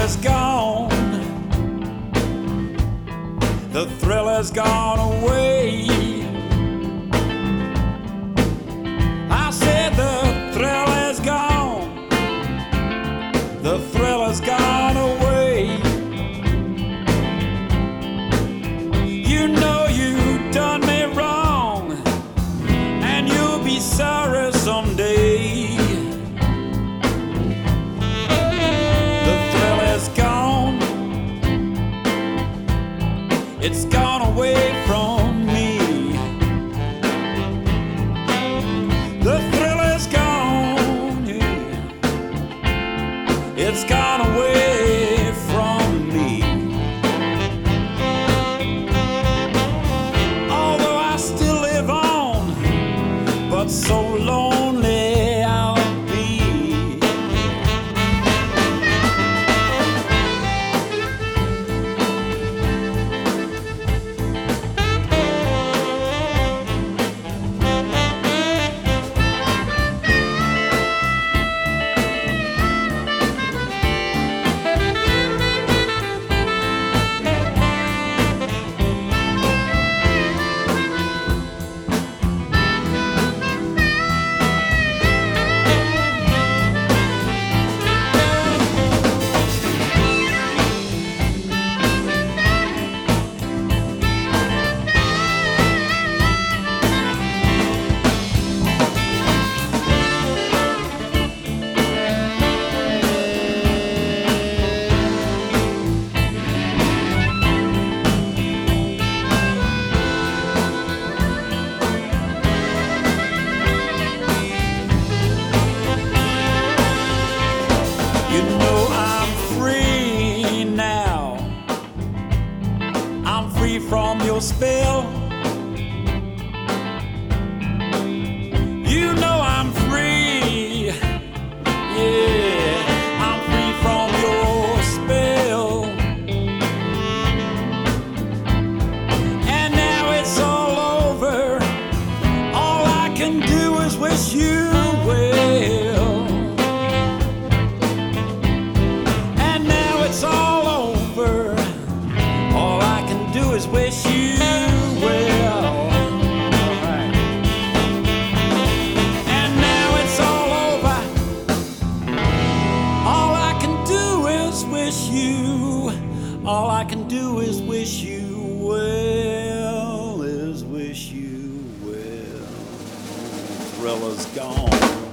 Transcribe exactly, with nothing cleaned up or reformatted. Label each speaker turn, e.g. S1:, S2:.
S1: is gone. The thrill has gone away. I said the thrill has gone. The thrill has gone away. You know you done me wrong, and you'll be sorry someday. The thrill is gone. It's gone away from me. The thrill is gone, yeah. It's gone away from me. Although I still live on, but so lonely I'll be. You know I'm free now. I'm free from your spell. You know I'm free. Yeah, I'm free from your spell. And now it's all over. All I can do is wish you well. It's all over. All I can do is wish you well. Right. And now it's all over. All I can do is wish you. All I can do is wish you well. Is wish you well. Thrill is gone.